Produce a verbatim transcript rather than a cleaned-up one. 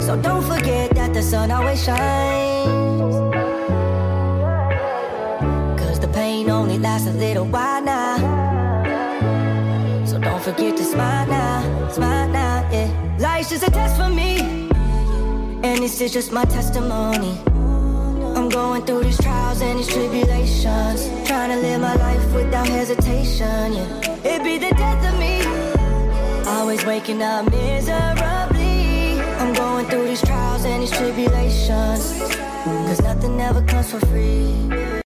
So don't forget that the sun always shines. Cause the pain only lasts a little while now. So don't forget to smile now, smile now, yeah. Life's just a test for me, and this is just my testimony. I'm going through these trials and these tribulations, trying to live my life without hesitation, yeah. It be the death of me, always waking up miserably. I'm going through these trials and these tribulations, cause nothing ever comes for free.